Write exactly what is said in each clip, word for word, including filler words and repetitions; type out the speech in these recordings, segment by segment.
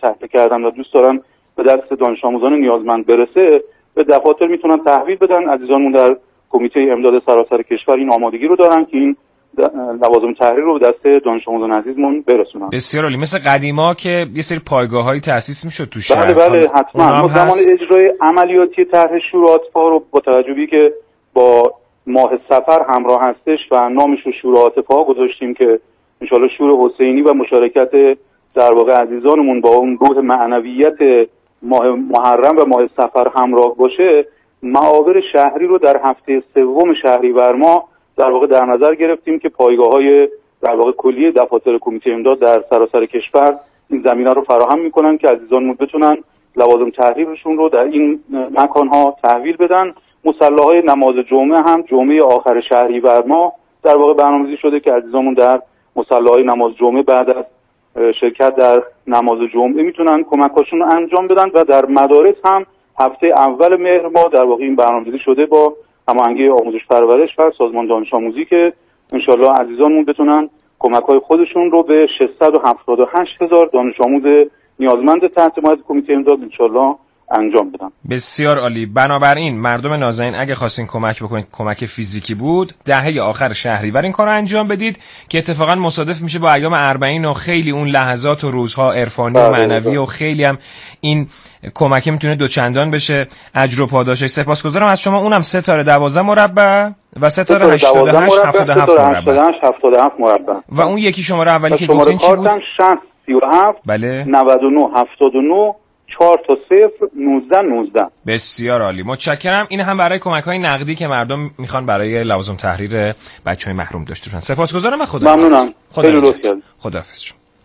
تهیه کردن و دوست دارن به دست دانش آموزان نیازمند برسه، به دفاتر میتونن تحویل بدن. عزیزانمون در کمیته امداد سراسر کشور این آمادگی رو دارن که این لوازم تحریر رو به دست دانش آموزان عزیزمون برسونن. بسیار عالی. مثل قدیما که یه سری پایگاه‌هایی تأسیس میشد تو شهر. بله بله حتما. ما زمان اجرای عملیاتی طرح شورات پا رو با توجه به که با ماه سفر همراه هستش و نامش رو شورات پا گذاشتیم که انشالله شور حسینی و مشارکت در واقع عزیزانمون با اون روح معنویت ماه محرم و ماه سفر همراه باشه. معابر شهری رو در هفته سوم شهریور ماه در واقع در نظر گرفتیم که پایگاه‌های در واقع کلی دفاتر کمیته امداد در سراسر کشور این زمینه رو فراهم میکنن که عزیزانمون بتونن لوازم تحریرشون رو در این مکان‌ها تحویل بدن. مصلاهای نماز جمعه هم جمعه آخر شهریور ماه در واقع برنامه‌ریزی شده که عزیزانمون در مصلاهای نماز جمعه بعد از شرکت در نماز جمعه میتونن کمکاشون رو انجام بدن و در مدارس هم هفته اول مهر ماه در واقع این برنامه‌ریزی شده با هماهنگی آموزش پرورش و سازمان دانش آموزی که انشالله عزیزانمون بتونن کمک‌های خودشون رو به ششصد و هفتاد و هشت هزار دانش آموز نیازمند تحت حمایت کمیته امداد انشالله انجام بدن. بسیار عالی. بنابراین مردم نازنین اگه خواستین کمک بکنید، کمک فیزیکی بود، دهه آخر شهریور این کارو انجام بدید که اتفاقا مصادف میشه با ایام اربعین و خیلی اون لحظات و روزها عرفانی و معنوی و خیلی هم این کمک میتونه دوچندان بشه اجر و پاداشش. سپاسگزارم از شما. اونم ستاره دوازده مربع و ستاره هشتاد و هشت هفتاد و هفت مربع و اون یکی شماره اولی که گفتین چی بود؟ شصت سی و هفت بله نود و نه هفتاد و نه چهار تا صفر نوزده نوزده. بسیار عالی. متشکرم. این هم برای کمک‌های نقدی که مردم میخوان برای لوازم تحریر بچه‌های محروم داشته باشن. سپاسگزارم. خدا ممنونم. خیلی لطف کردید. خداحافظ.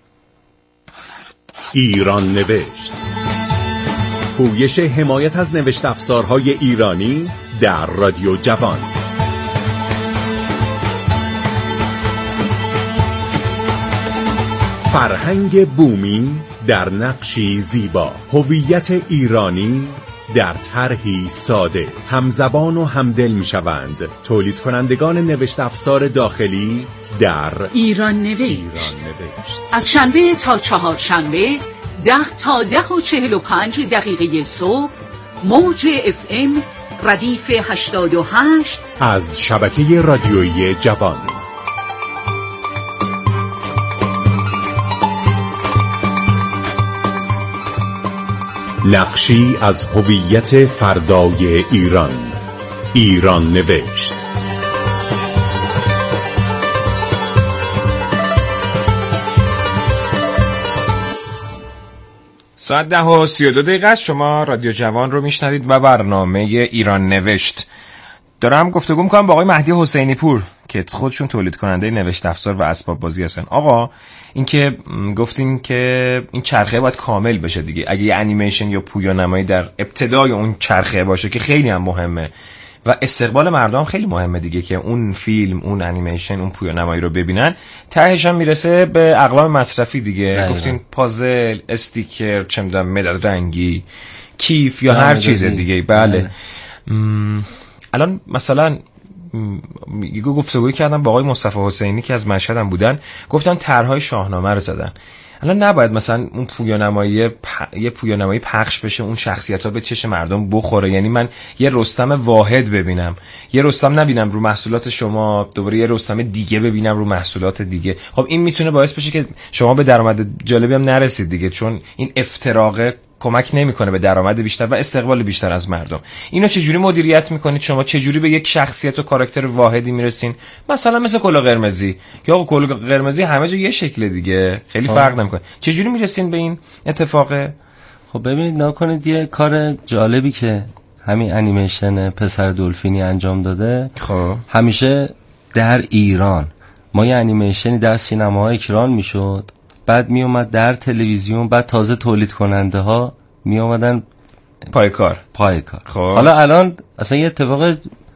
ایران نوشت. پویش حمایت از نوشت افزارهای ایرانی در رادیو جوان. فرهنگ بومی در نقشی زیبا، هویت ایرانی در طرحی ساده، همزبان و همدل میشوند تولید کنندگان نوشت افزار داخلی در ایران نوشت. ایران نوشت از شنبه تا چهار شنبه ده تا ده و چهل و پنج دقیقه صبح موج اف ام ردیف هشتاد و هشت از شبکه رادیویی جوان. نقشی از هویت فردای ایران. ایران نوشت. ساعت ده و سی و دو دقیقه است. شما رادیو جوان رو میشنوید و برنامه ایران نوشت. دارم گفتگو میکنم با آقای مهدی حسینی پور که خودشون تولید کننده نوشت افزار و اسباب بازی هستن. آقا این که گفتین که این چرخه باید کامل بشه دیگه، اگه یه انیمیشن یا پویانمایی در ابتدای اون چرخه باشه که خیلی هم مهمه و استقبال مردم خیلی مهمه دیگه که اون فیلم، اون انیمیشن، اون پویانمایی رو ببینن، تهش هم میرسه به اقلام مصرفی دیگه. دقیقا. گفتین پازل، استیکر، چه میدونم مداد رنگی، کیف یا هر چیز دیگه. بله. الان مثلا یه گفتگویی کردم با آقای مصطفی حسینی که از مشهد هم بودن، گفتن طرح‌های شاهنامه رو زدن. الان نباید مثلا اون پویانمایی پ... یه پویانمایی پخش بشه، اون شخصیت‌ها به چش مردم بخوره؟ یعنی من یه رستم واحد ببینم، یه رستم نبینم رو محصولات شما، دوباره یه رستم دیگه ببینم رو محصولات دیگه. خب این میتونه باعث بشه که شما به درآمد جالبی هم نرسید دیگه، چون این افتراقه کمک نمیکنه به درآمد بیشتر و استقبال بیشتر از مردم. اینو چجوری مدیریت میکنید شما؟ چجوری به یک شخصیت و کاراکتر واحدی میرسین؟ مثلا مثل کلاه قرمزی که آقا کلاه قرمزی همه جا یه شکل دیگه، خیلی فرق نمیکنه. چجوری میرسین به این اتفاق؟ خب ببینید نکنید یه کار جالبی که همین انیمیشن پسر دلفینی انجام داده، خب همیشه در ایران ما یه انیمیشنی در سینماها اکران میشد، بعد می اومد در تلویزیون، بعد تازه تولید کننده ها می اومدن پای کار پای کار. خب حالا الان اصلا یه اتفاق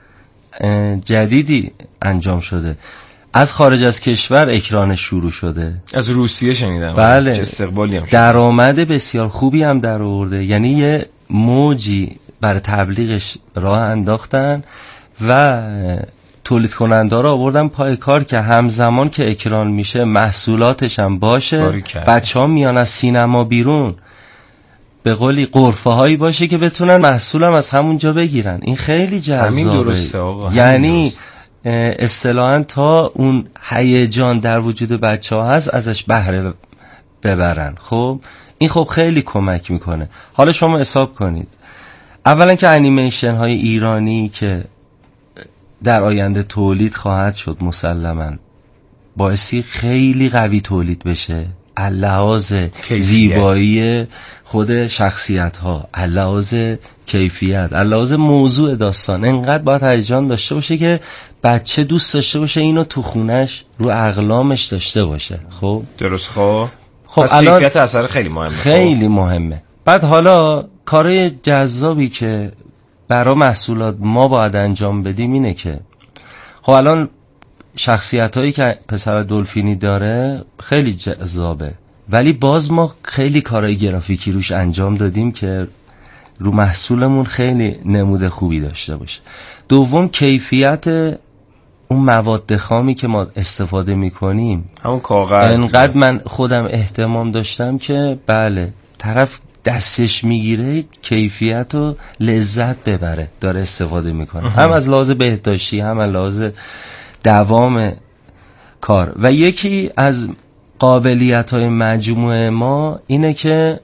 جدیدی انجام شده، از خارج از کشور اکران شروع شده. از روسیه شنیدم. بله. چه استقبالی هم شده. درآمد بسیار خوبی هم در آورده، یعنی یه موجی برای تبلیغش راه انداختن و تولید کننده ها رو آوردن پای کار که همزمان که اکران میشه محصولاتش هم باشه، بچه ها میان از سینما بیرون به قولی قرفه هایی باشه که بتونن محصولم از همونجا بگیرن. این خیلی جذابه. همین درسته آقا. یعنی اصطلاحاً تا اون هیجان در وجود بچه ها هست ازش بهره ببرن. خب این خب خیلی کمک میکنه. حالا شما حساب کنید، اولا که انیمیشن های ایرانی که در آینده تولید خواهد شد مسلماً باعثی خیلی قوی تولید بشه، لحاظ زیبایی خود شخصیت ها، لحاظ کیفیت، لحاظ موضوع داستان، انقدر باید هیجان داشته باشه که بچه دوست داشته باشه اینو تو خونش رو اقلامش داشته باشه. خب درست. خب خب پس کیفیت اثر خیلی مهمه. خیلی خب. مهمه. بعد حالا کارهای جذابی که برای محصولات ما باید انجام بدیم اینه که خب الان شخصیت هایی که پسر دلفینی داره خیلی جذابه، ولی باز ما خیلی کارهای گرافیکی روش انجام دادیم که رو محصولمون خیلی نمود خوبی داشته باشه. دوم کیفیت اون مواد خامی که ما استفاده میکنیم، همون کاغذ، انقدر من خودم اهتمام داشتم که بله طرف دستش میگیره کیفیت و لذت ببره داره استفاده میکنه، هم از لحاظ بهداشتی هم از لحاظ دوام کار. و یکی از قابلیت های مجموعه ما اینه که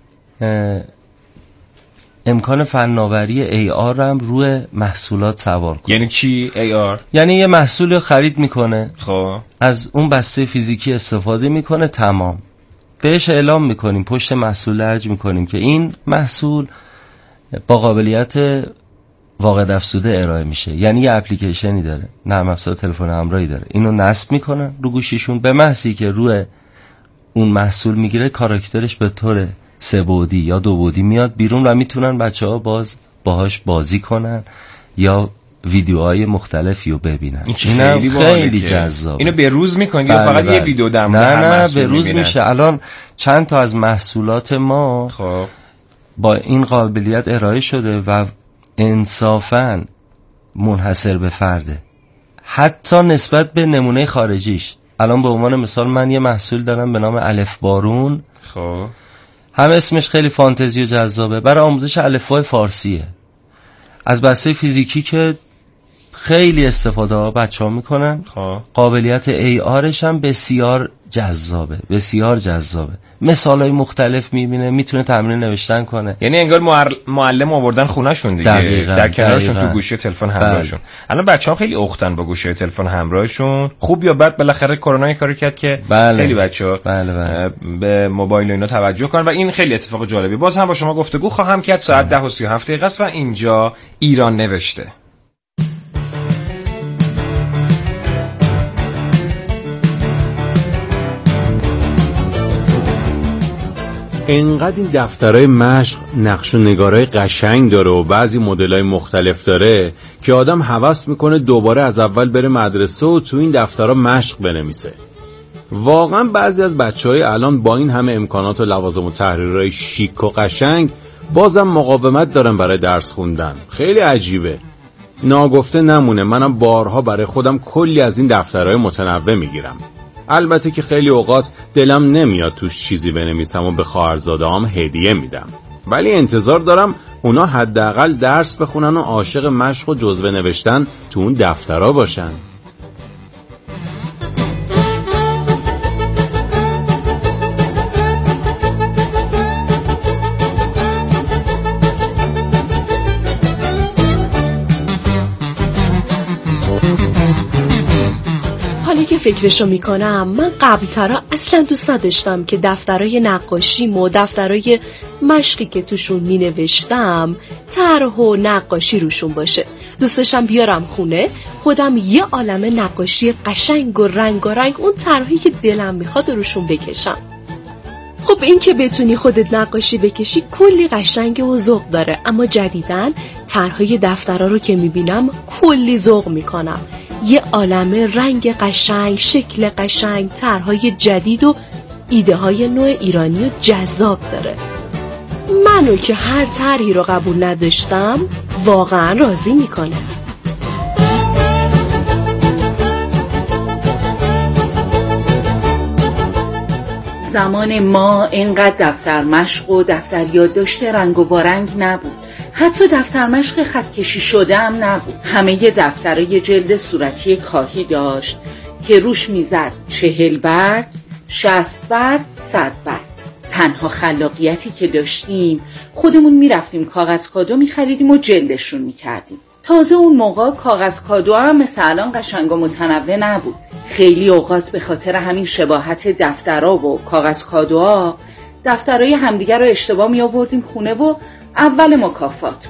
امکان فناوری ای آر هم روی محصولات سوار کنه. یعنی چی ای آر؟ یعنی یه محصول خرید میکنه، خب از اون بسته فیزیکی استفاده میکنه، تمام بهش اعلام میکنیم، پشت محصول درج میکنیم که این محصول با قابلیت واقع افزوده ارائه میشه. یعنی یه اپلیکیشنی داره، نرم افزار تلفن همراهی داره، اینو نصب میکنن رو گوشیشون، به محضی که روی اون محصول میگیره کاراکترش به طور سه بعدی یا دو بعدی میاد بیرون و میتونن بچه‌ها باز باهاش بازی کنن یا ویدیوهای مختلفی رو ببینن. این خیلی, خیلی جذاب. اینو به روز میکنید یا فقط بله. یه ویدیو در مورد نه هر نه محصول به روز میبینن؟ میشه. الان چند تا از محصولات ما خب با این قابلیت ارائه شده و انصافاً منحصر به فرده، حتی نسبت به نمونه خارجیش. الان به عنوان مثال من یه محصول دارم به نام الف بارون. خب هم اسمش خیلی فانتزی و جذابه، برای آموزش الفبای فارسیه، از بسته فیزیکی که خیلی استفاده ها بچه ها میکنن. خب قابلیت ای آرش هم بسیار جذابه، بسیار جذابه، مثال های مختلف میبینه، میتونه تمرین نوشتن کنه. یعنی انگار معلم آوردن خونهشون دیگه، دقیقا. در کنارشون دقیقا. تو گوشی تلفن همراهشون. الان بچه‌ها خیلی اختن با گوشی تلفن همراهشون، خوب یا بد بالاخره کرونا این کاری کرد که بله. خیلی بچه‌ها بله بله. به موبایل و اینا توجه کنن و این خیلی اتفاق جالبی. باز هم با شما گفتگو خواهم کرد. ساعت ده و سی و هفت دقیقه است و اینجا ایران نوشته. انقدر این دفترهای مشق نقش و نگارای قشنگ داره و بعضی مدلای مختلف داره که آدم هوس میکنه دوباره از اول بره مدرسه و تو این دفترها مشق بنویسه. واقعا بعضی از بچهای الان با این همه امکانات و لوازم و تحریرهای شیک و قشنگ بازم مقاومت دارن برای درس خوندن. خیلی عجیبه. ناگفته نمونه منم بارها برای خودم کلی از این دفترهای متنوع میگیرم. البته که خیلی اوقات دلم نمیاد توش چیزی بنویسم و به خواهرزاده‌هام هدیه میدم، ولی انتظار دارم اونا حداقل درس بخونن و عاشق مشق و جزوه نوشتن تو اون دفترها باشن. حالا که فکرشو میکنم من قبلترا اصلا دوست نداشتم که دفترای نقاشیم و دفترای مشقی که توشون مینوشتم طرح و نقاشی روشون باشه. دوست داشتم بیارم خونه خودم یه عالمه نقاشی قشنگ و رنگارنگ اون طرحی که دلم میخواد روشون بکشم. خب این که بتونی خودت نقاشی بکشی کلی قشنگ و ذوق داره، اما جدیداً طرحهای دفترها رو که میبینم کلی ذوق میکنم. یه عالمه رنگ قشنگ، شکل قشنگ، طرحهای جدید و ایده های نوع ایرانی و جذاب داره. منو که هر طرحی رو قبول نداشتم واقعا راضی میکنه. زمان ما اینقدر دفتر مشق و دفتر یادداشت رنگ و وارنگ نبود. حتی دفتر مشق خطکشی شده هم نبود. همه دفترای جلد صورتی کاهی داشت که روش میزد چهل برگ، شصت برگ، صد برگ. تنها خلاقیتی که داشتیم خودمون میرفتیم کاغذ کادو میخریدیم و جلدشون میکردیم. تازه اون موقع کاغذ کادو هم مثل الان قشنگ و متنوع نبود. خیلی اوقات به خاطر همین شباهت دفترها و کاغذ کادوها دفترهای همدیگر رو اشتباه می آوردیم خونه و اول مکافات.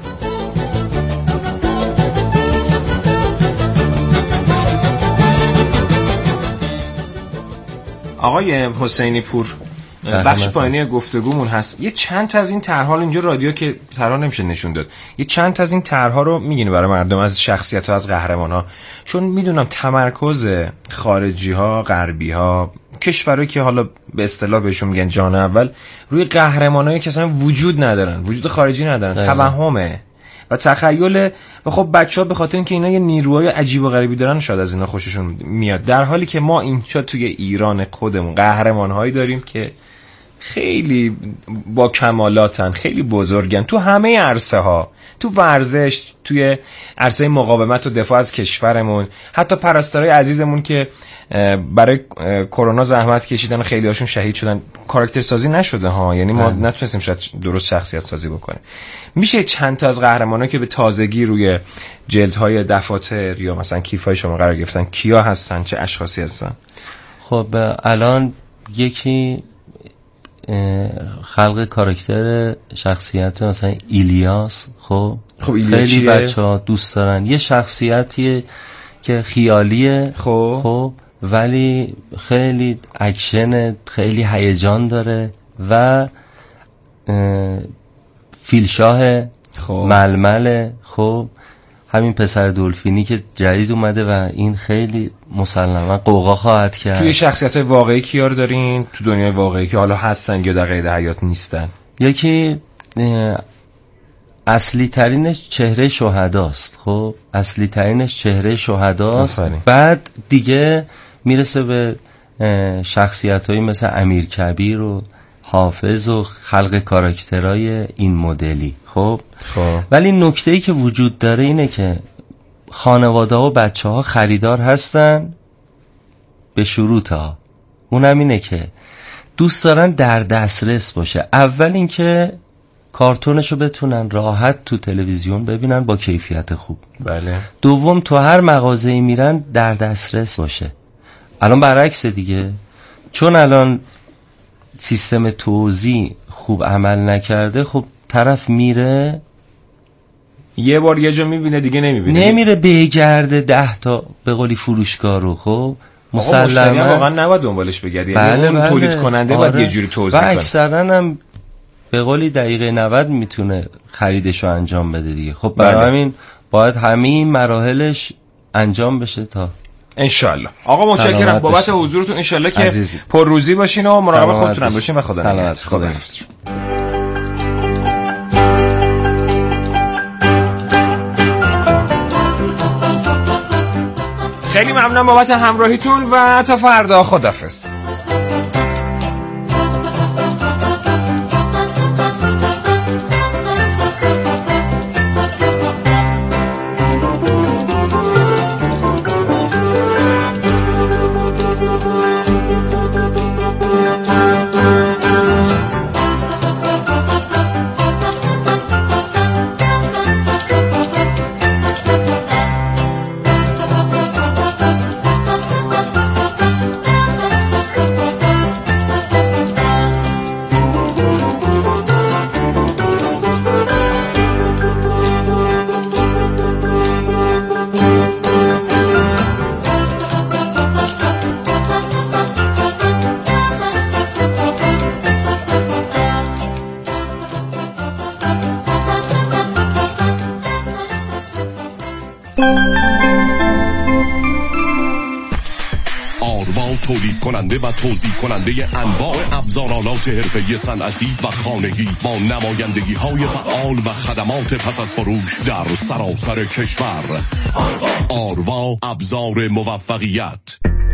آقای حسینی پور، بخش پایینی گفتگومون هست. یه چند تا از این طرح‌ها اینجا رادیو که طرح نمیشه نشون داد. یه چند تا از این طرح‌ها رو میگین برای مردم، از شخصیت‌ها، از قهرمان‌ها، چون میدونم تمرکز خارجی‌ها، غربی‌ها، کشورهایی که حالا به اصطلاح بهشون میگن جان اول، روی قهرمانایی که اصلا وجود ندارن، وجود خارجی ندارن، توهمه و تخیل. و خب بچه‌ها به خاطر اینکه اینا یه نیروهای عجیب و غریبی دارن شاید از اینا خوششون میاد، در حالی که ما اینجا توی ایران خودمون قهرمان‌هایی داریم که خیلی با کمالاتن، خیلی بزرگن تو همه عرصه ها، تو ورزش، توی عرصه مقاومت و دفاع از کشورمون، حتی پرستارای عزیزمون که برای کرونا زحمت کشیدن و خیلی هاشون شهید شدن، کاراکتر سازی نشده ها، یعنی ما نتونستیم شاید درست شخصیت سازی بکنیم. میشه چند تا از قهرمانا که به تازگی روی جلدهای دفاتر یا مثلا کیفای شما قرار گرفتن کیا هستن، چه اشخاصی هستن؟ خب الان یکی خلق کاراکتر شخصیت مثلا ایلیاس، خب خب خیلی بچه‌ها دوست دارن. یه شخصیتیه که خیالیه، خب خب ولی خیلی اکشن، خیلی هیجان داره و فیلشاه، خب ململه، خب همین پسر دلفینی که جدید اومده و این خیلی مسلما قوقا خواهد کرد. توی شخصیت‌های واقعی کیار دارین تو دنیای واقعی که حالا هستن یا در قید حیات نیستن؟ یکی اصلی ترینش چهره شهداست، خب اصلی ترینش چهره شهداست. بعد دیگه میرسه به شخصیت‌هایی مثل امیر کبیر و حافظ و خلق کاراکترهای این مدلی. خب خب ولی نکته‌ای که وجود داره اینه که خانواده و بچه ها خریدار هستن به شروط ها. اونم اینه که دوست دارن در دسترس باشه. اول اینکه کارتونشو بتونن راحت تو تلویزیون ببینن با کیفیت خوب. بله. دوم تو هر مغازه‌ای میرن در دسترس باشه. الان برعکس دیگه، چون الان سیستم توزیع خوب عمل نکرده، خب طرف میره یه بار یه جا میبینه دیگه نمیبینه، نمیره بگرده ده تا به قولی فروشگاه رو. خب مسلما واقعا نباید دنبالش بگردی، بله یعنی بله. تولید کننده آره. باید یه جوری توزیع کنه و اکثرا هم به قولی دقیقه نود میتونه خریدشو انجام بده دیگه. خب برای بله. همین باید همه مراحلش انجام بشه تا انشالله. آقا متشکرم بابت حضورتون، انشالله که پر روزی باشین و مراقب خودتون هم باشین و خدا نگهدار. خدا حافظ. خیلی ممنون بابت همراهیتون و تا فردا، خداحافظ. تولید کننده و توزیع کننده انواع ابزارالات حرفه‌ای صنعتی و خانگی با نمایندگی های فعال و خدمات پس از فروش در سراسر کشور. آروا ابزار موفقیت.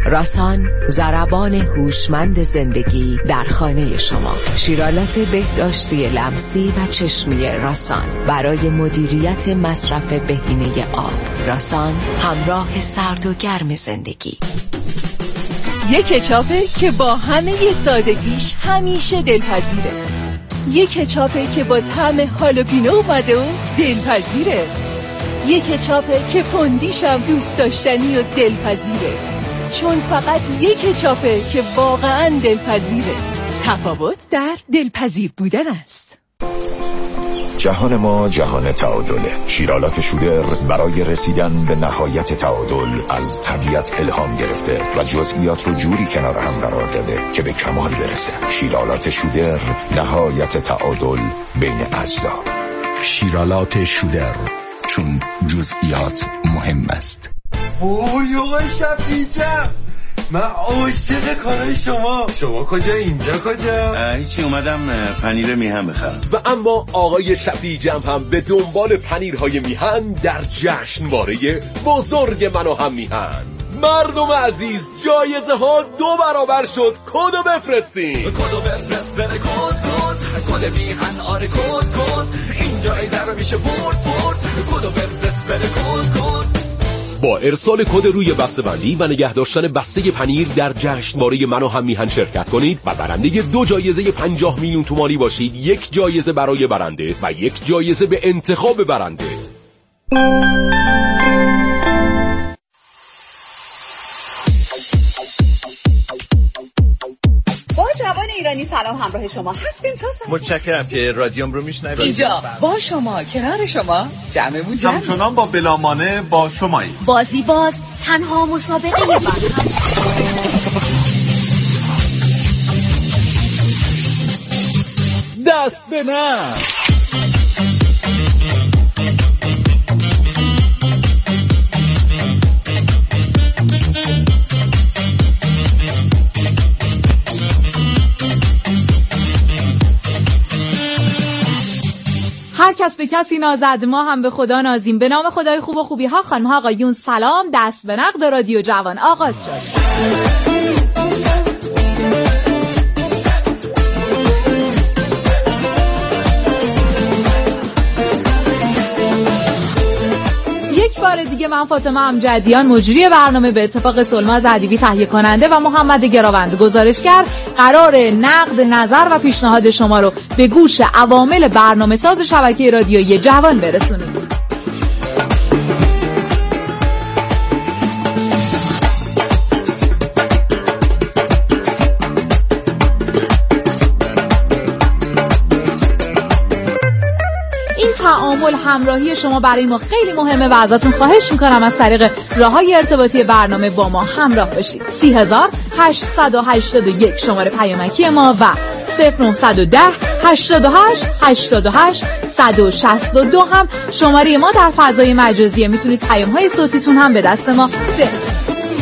راسان، ضربان هوشمند زندگی در خانه شما. شیرالات بهداشتی لمسی و چشمی راسان برای مدیریت مصرف بهینه آب. راسان، همراه سرد و گرم زندگی. یک کچاپه که با همه سادگیش همیشه دلپذیره. یک کچاپه که با طعم هالوپینو اومده و دلپذیره. یک کچاپه که پندیش هم دوست داشتنی و دلپذیره، چون فقط یک کچاپه که واقعا دلپذیره. تفاوت در دلپذیر بودن است. جهان ما جهان تعادله. شیرالات شودر برای رسیدن به نهایت تعادل از طبیعت الهام گرفته و جزئیات رو جوری کنار هم قرار داده که به کمال برسه. شیرالات شودر، نهایت تعادل بین اجزا. شیرالات شودر، چون جزئیات مهم است. وای آقای شفیع‌جان، من عاشق کارهای شما. شما کجا؟ اینجا کجا؟ هیچی، اومدم پنیر میهن بخرم. و اما آقای شفیع‌جان هم به دنبال پنیرهای میهن در جشنواره بزرگ من و هم میهن. مردم عزیز، جایزه ها دو برابر شد. کدو بفرستین. کدو بفرست بره کد کد کد میهن. آره کد کد این جایزه رو میشه برد برد. کدو بفرست بره کد کد. با ارسال کد روی بسته‌بندی و نگه داشتن بسته پنیر در جشنواره من و هم میهن شرکت کنید و برنده دو جایزه پنجاه میلیون تومانی باشید. یک جایزه برای برنده و یک جایزه به انتخاب برنده. با جوان ایرانی سلام، همراه شما هستیم تا ساعت. متشکرم که رادیوم رو میشنوید. اینجا با شما، کنار شما، جمعمون جمع. همچنان با بلامانه با شمایی. بازی باز، تنها مسابقه وطن. دست به نخ. هر کس به کسی نازد، ما هم به خدا نازیم. به نام خدای خوب و خوبی ها، خانم ها آقایون سلام. دست به نقد رادیو جوان آغاز شد. یک بار دیگه من فاطمه امجدیان، مجری برنامه، به اتفاق سلماز ادیبی تهیه کننده و محمد گراوند گزارشگر، قرار نقد، نظر و پیشنهاد شما رو به گوش عوامل برنامه ساز شبکه رادیویی جوان برسونیم. تعامل، همراهی شما برای ما خیلی مهمه و ازتون خواهش میکنم از طریق راههای ارتباطی برنامه با ما همراه بشید. سی هزار هشتصد و هشتاد و یک شماره پیامکی ما و صفر نهصد و ده هشتاد و هشت هشتاد و هشت صد و شصت و دو هم شماره ما در فضای مجازیه. میتونید پیام‌های صوتیتون هم به دست ما برسونید.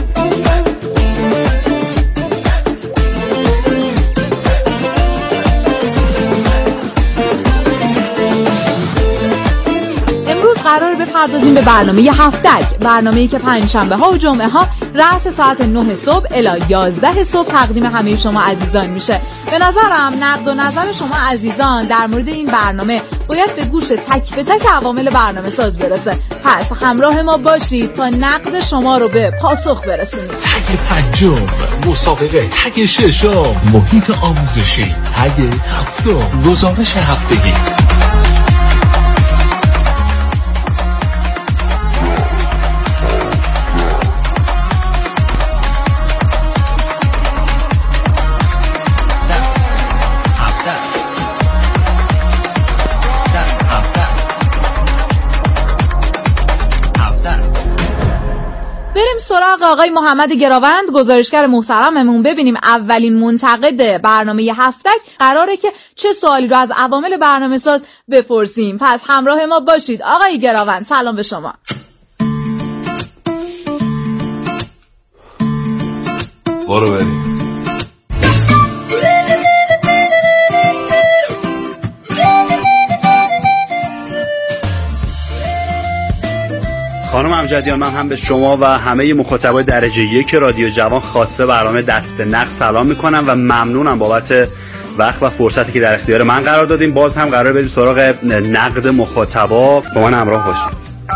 قرار بپردازیم به برنامه هفتک، برنامه‌ای که پنجشنبه ها و جمعه ها رأس ساعت نه صبح الی یازده صبح تقدیم همه شما عزیزان میشه. به نظرم نقد و نظر شما عزیزان در مورد این برنامه باید به گوش تک به تک عوامل برنامه ساز برسه. پس همراه ما باشید تا نقد شما رو به پاسخ برسونیم. تگ پنجم مسابقه، تگ ششم محیط آموزشی، تگ هفتم گزارش هفتگی. سراغ آقای محمد گراوند گزارشگر محترممون، ببینیم اولین منتقد برنامه هفتک قراره که چه سوالی رو از عوامل برنامه ساز بپرسیم. پس همراه ما باشید. آقای گراوند سلام به شما. برو بریم. خانم امجدیان، من هم به شما و همه مخاطبای درجه یک رادیو جوان خواسته برنامه دست به نقد سلام میکنم و ممنونم بابت وقت و فرصتی که در اختیار من قرار دادیم. باز هم قرار بریم سراغ نقد مخاطبا، با من همراه باشید.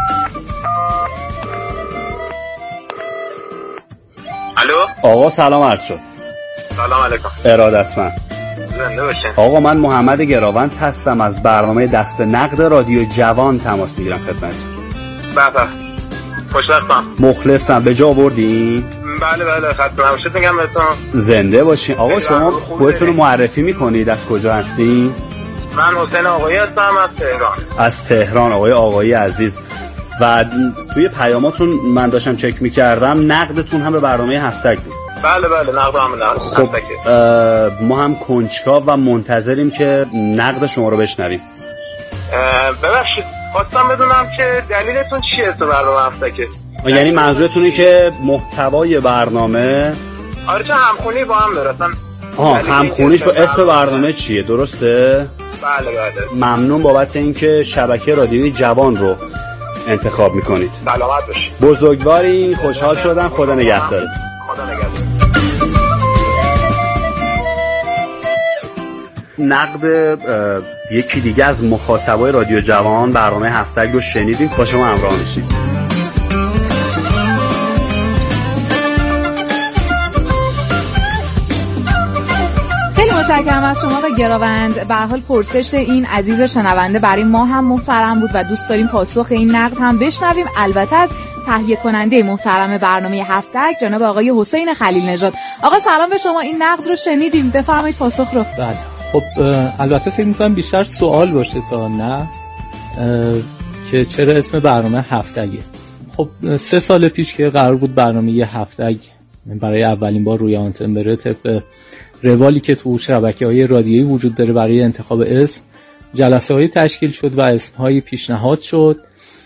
الو آقا سلام عرض شد. سلام علیکم. ارادتمند. زنده باشین. آقا من محمد گراوند هستم، از برنامه دست به نقد رادیو جوان تماس میگیرم خدمتتون. بله خوشبختم. مخلصم. به جا آوردین؟ بله بله خدمت نباشید میگم بهتون. زنده باشین. آقا شما خودتون رو معرفی میکنید، از کجا هستین؟ من حسین آقایی هستم از تهران. از تهران. آقای آقایی عزیز، و توی پیاماتون من داشتم چک میکردم نقدتون هم به برنامه هفتگ بود. بله بله نقد هم نقد. خب ما هم کنجکاو و منتظریم که نقد شما رو بشنویم. ببخشید خواستم بدونم که دلیلتون چیه تو برنامه هفتگه؟ یعنی منظورتونه که محتوای برنامه آره چه همخونی با هم برسن. آها همخونیش با اسم برنامه چیه، درسته؟ بله بله. ممنون بابت اینکه شبکه رادیوی جوان رو انتخاب میکنید. سلامت باشید. بزرگواری، خوشحال شدم. خدا نگهدارت. خدا نگهدارت. نقد یکی دیگه از مخاطبای رادیو جوان برنامه هفتگ رو شنیدیم، با شما همراه میشیم. خیلی متشکرم از شما و گراوند. به هر حال پرسش این عزیز شنونده برای ما هم محترم بود و دوست داریم پاسخ این نقد هم بشنویم، البته از تهیه کننده محترم برنامه هفتگ جناب آقای حسین خلیل نژاد. آقا سلام به شما، این نقد رو شنیدیم، بفرمایید پاسخ رو. بله خب البته فکر می‌کنم بیشتر سوال باشه تا نه که چرا اسم برنامه هفتگه. خب سه سال پیش که قرار بود برنامه هفتگ برای اولین بار روی آنتن بره، طبق روالی که تو شبکه‌های رادیویی وجود داره برای انتخاب اسم، جلسه‌های تشکیل شد و اسم‌های پیشنهاد شد.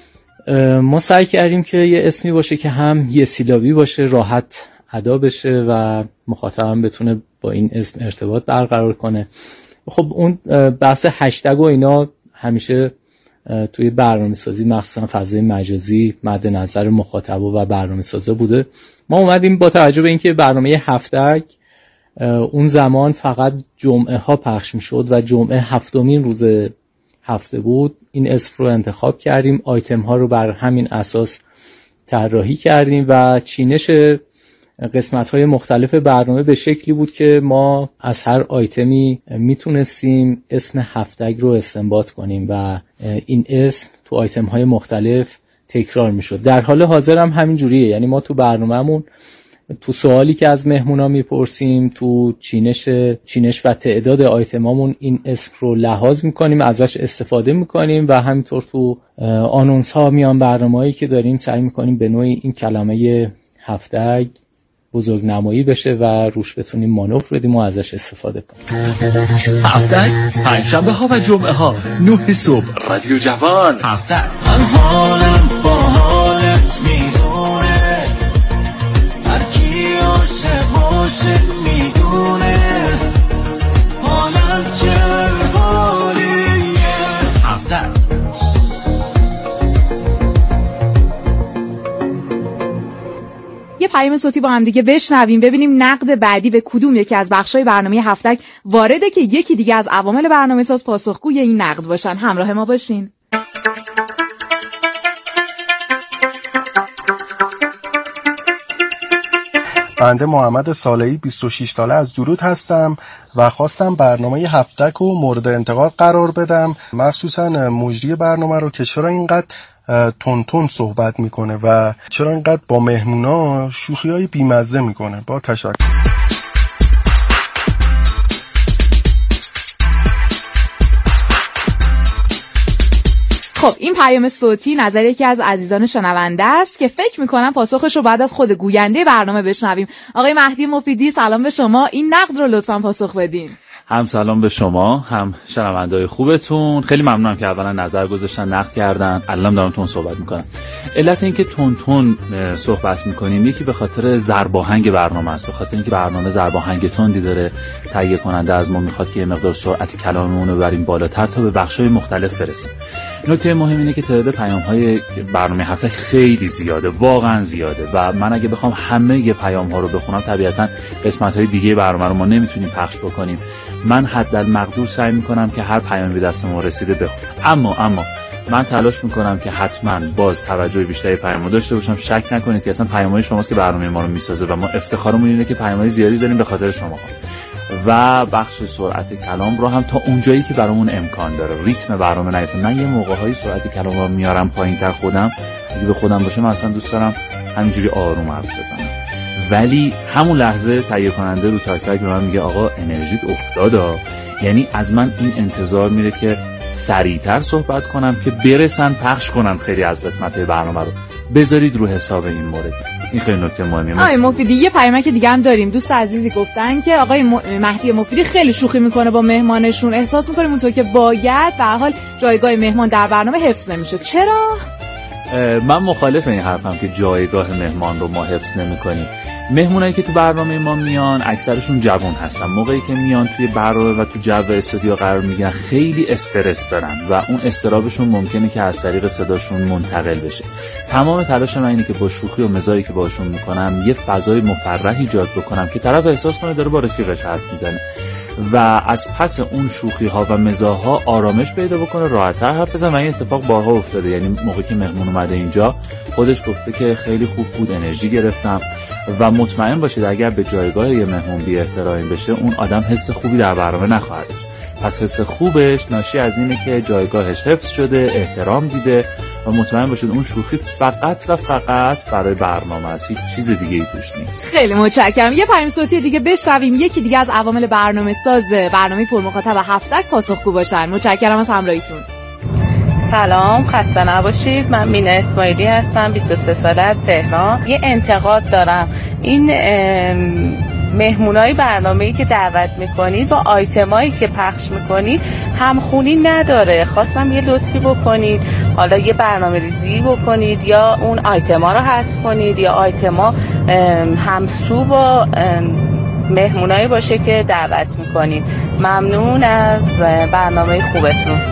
ما سعی کردیم که یه اسمی باشه که هم یه سیلابی باشه، راحت ادا بشه و مخاطب هم بتونه با این اسم ارتباط برقرار کنه. خب اون بحث هشتگ و اینا همیشه توی برنامه‌سازی مخصوصا فضای مجازی مد نظر مخاطبا و برنامه‌سازا بوده. ما اومدیم با توجه به اینکه برنامه هفتگ اون زمان فقط جمعه ها پخش می شد و جمعه هفتمین روز هفته بود، این اسم رو انتخاب کردیم. آیتم ها رو بر همین اساس طراحی کردیم و چینش قسمت های مختلف برنامه به شکلی بود که ما از هر آیتمی میتونستیم اسم هفتگ رو استنباط کنیم و این اسم تو آیتم های مختلف تکرار می شد. در حال حاضر هم همین جوریه، یعنی ما تو برنامه‌مون تو سوالی که از مهمونا میپرسیم، تو چینش چینش و تعداد آیتمامون این اسم رو لحاظ میکنیم، ازش استفاده میکنیم و همینطور تو آنونس ها میان برنامه‌ای که داریم سعی میکنیم به نوعی این کلمه هفتگ بزرگ نمایی بشه و روش بتونیم مانور بدیم و ازش استفاده کنیم. هفتگ پنجشنبه ها و جمعه ها نه صبح رادیو جوان. هفتگ من حالم با حالت میزونه، هر کی عاشق عاشق میدونه، حالم چه حالیه. هفتگ یه پیام صوتی با هم دیگه بشنویم، ببینیم نقد بعدی به کدوم یکی از بخشای برنامه هفتگ وارده که یکی دیگه از عوامل برنامه ساز پاسخگوی این نقد باشن. همراه ما باشین. بنده محمد صالحی بیست و شش ساله از درود هستم و خواستم برنامه هفتگ رو مورد انتقاد قرار بدم، مخصوصا مجری برنامه رو که چرا اینقدر تون تون صحبت میکنه و چرا اینقدر با مهمونا شوخی‌های بیمزه میکنه. با تشکر. خب این پیام صوتی نظر یکی از عزیزان شنونده است که فکر میکنم پاسخش رو بعد از خود گوینده برنامه بشنویم. آقای مهدی مفیدی سلام به شما، این نقد رو لطفاً پاسخ بدین. هم سلام به شما، هم شنونده‌های خوبتون. خیلی ممنونم که اولا نظر گذاشتن، نقد کردن. الان دارم تون صحبت میکنم. علت این که تون تون صحبت میکنیم یکی به خاطر ضرباهنگ برنامه است، به خاطر اینکه برنامه ضرباهنگ تندی داره. تهیه کننده از ما میخواد که یه مقدار سرعت کلاممون رو ببریم بالاتر تا به بخش‌های مختلف برسیم. نکته مهم اینه که تعداد پیام‌های برنامه هفته خیلی زیاده، واقعا زیاده و من اگه بخوام همه پیام‌ها رو بخونم طبیعتاً قسمت‌های دیگه برنامه رو ما نمیتونیم پخش بکنیم. من حداقل سعی می‌کنم که هر پیامی به دست ما رسیده بخونم. اما اما من تلاش میکنم که حتما باز توجه بیشتری پیام‌ها داشته باشم. شک نکنید که اصلا پیام‌های شماست که برنامه ما رو میسازه و ما افتخارمون اینه که پیام‌های زیادی داریم به خاطر شما و بخش سرعت کلام رو هم تا اونجایی که برامون امکان داره. ریتم برنامه نیت من یه موقع‌های سرعت کلام رو میارم پایین‌تر خودم، اگه به خودم باشه من اصلا دوست دارم همینجوری آروم حرف بزنم، ولی همون لحظه تهیه کننده رو تاک تاک به من میگه آقا انرژیت افتادا، یعنی از من این انتظار میره که سریعتر صحبت کنم که برسن پخش کنن خیلی از قسمت‌های برنامه رو. بذارید رو حساب این مورد. این خیلی نکته مهمیه. آقای مفیدی یه پیامک دیگه هم داریم. دوست عزیزی گفتن که آقای مهدی مفیدی خیلی شوخی میکنه با مهمانشون، احساس میکنیم اونطور که باید به هر حال جایگاه مهمان در برنامه حفظ نمیشه. چرا؟ من مخالف این حرفم که جایگاه مهمان رو ما حفظ نمی‌کنیم. مهمونایی که تو برنامه ما میان اکثرشون جوان هستن. موقعی که میان توی برنامه و تو جو استودیو قرار میگیرن خیلی استرس دارن و اون استرابشون ممکنه که از طریق صداشون منتقل بشه. تمام تلاش من اینه که با شوخی و مزاحی که باشون میکنم یه فضای مفرح ایجاد بکنم که طرف احساس کنه داره با رفیقش حرف میزنه و از پس اون شوخی ها و مزاح ها آرامش پیدا بکنه، راحت‌تر حرف بزنه. و این اتفاق بارها افتاده، یعنی موقعی که مهمون اومده اینجا خودش گفته که خیلی خوب بود، انرژی گرفتم و مطمئن باشید اگر به جایگاه یه مهمون بی احترامی بشه اون آدم حس خوبی در برنامه نخواهد داشت. پس حس خوبش ناشی از اینه که جایگاهش حفظ شده، احترام دیده و مطمئن باشید اون شوخی فقط و فقط برای برنامه است، هیچ چیز دیگه ای توش نیست. خیلی متشکرم. یه پیام صوتی دیگه بشنویم. یکی دیگه از عوامل برنامه ساز برنامه پرمخاطب هفتک پاسخگو باشن. متشکرم از همراهیتون. سلام، خسته نباشید. من مینا اسماعیلی هستم، بیست و سه ساله از تهران. یه انتقاد دارم. این مهمونای برنامه‌ای که دعوت میکنید با آیتمایی که پخش میکنید همخونی نداره. خواستم یه لطفی بکنید، حالا یه برنامه ریزی بکنید یا اون آیتما رو حذف کنید یا آیتما همسو با مهمونایی باشه که دعوت میکنید. ممنون از برنامه خوبتون.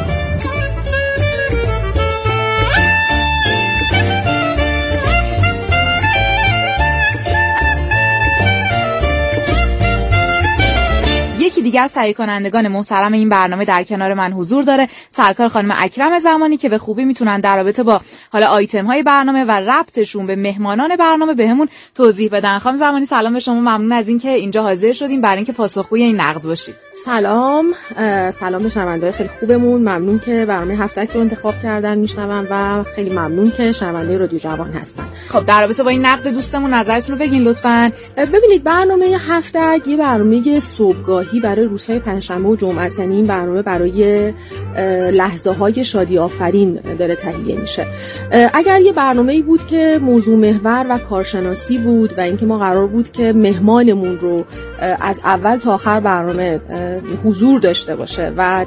یکی دیگه از تهیه کنندگان محترم این برنامه در کنار من حضور داره، سرکار خانم اکرم زمانی که به خوبی میتونن در رابطه با حالا آیتم های برنامه و ربطشون به مهمانان برنامه بهمون توضیح بدن. خانم زمانی سلام به شما، ممنون از اینکه اینجا حاضر شدین برای اینکه پاسخگوی این نقد باشید. سلام، سلام به شنونده‌های خیلی خوبمون. ممنون که برنامه هفتک رو انتخاب کردن میشنون و خیلی ممنون که شنونده رادیو جوان هستن. خب در رابطه با این نقد دوستمون نظرتون رو بگین لطفاً. ببینید برنامه هفتک یه برنامه صبحگاهی برای روزهای پنجشنبه و جمعه است، یعنی این برنامه برای لحظه‌های شادی آفرین داره تهیه میشه. اگر یه برنامه‌ای بود که موضوع محور و کارشناسی بود و اینکه ما قرار بود که مهمانمون رو از اول تا آخر برنامه حضور داشته باشه و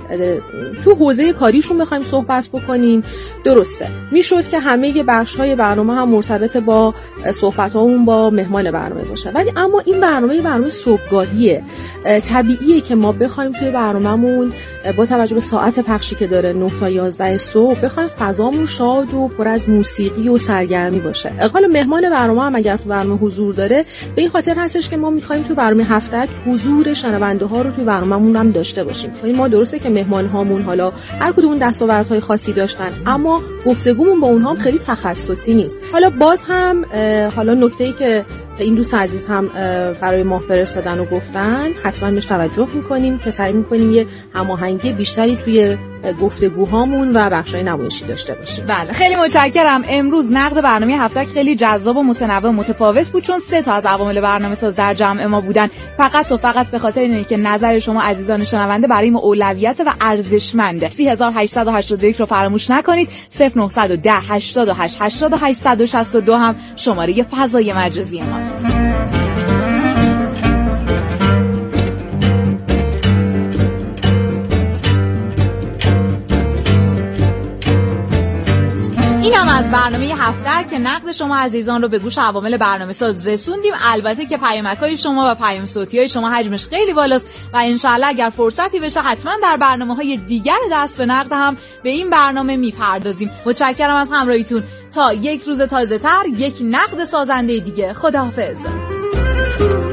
تو حوزه کاریشون بخوایم صحبت بکنیم، درسته میشد که همه بخش‌های برنامه هم مرتبط با صحبت‌هامون با مهمان برنامه باشه، ولی اما این برنامه برنامه صبحگاهیه. طبیعیه که ما بخوایم توی برنامه‌مون با توجه به ساعت پخشی که داره نه تا یازده صبح بخوایم فضامون شاد و پر از موسیقی و سرگرمی باشه. حالا مهمان برنامه هم اگر تو برنامه حضور داره به این خاطر هستش که ما می‌خوایم تو برنامه هفتک حضور شنونده‌ها رو تو برنامه‌مون هم داشته باشیم. یعنی ما درسته که مهمان هامون حالا هر کدوم دستاوردهای خاصی داشتن اما گفتگومون با اونها هم خیلی تخصصی نیست. حالا باز هم حالا نکته‌ای که این دوست عزیز هم برای ما فرستادن و گفتن حتما بهش توجه میکنیم که سعی میکنیم یه هماهنگی بیشتری توی گفتگوهامون و بخشای نمایشی داشته باشیم. بله خیلی متشکرم. امروز نقد برنامه هفتک خیلی جذاب و متنوع و متفاوت بود چون سه تا از عوامل برنامه ساز در جمع ما بودن، فقط و فقط به خاطر اینه که نظر شما عزیزان شنونده برای ما اولویت و ارزشمنده. سه هزار و هشتصد و هشتاد و یک رو فراموش نکنید. صفر نه یک صفر هشتاد و هشت هشتاد و هشت صد و شصت و دو هم شماره فضای مجازی ماست. اینم از برنامه هفته که نقد شما عزیزان رو به گوش عوامل برنامه ساز رسوندیم. البته که پیامک‌های شما و پیام صوتی‌های شما حجمش خیلی بالاست و انشالله اگر فرصتی بشه حتما در برنامه‌های دیگر دست به نقد هم به این برنامه میپردازیم. متشکرم از همراهیتون. تا یک روز تازه‌تر، یک نقد سازنده دیگه. خداحافظ.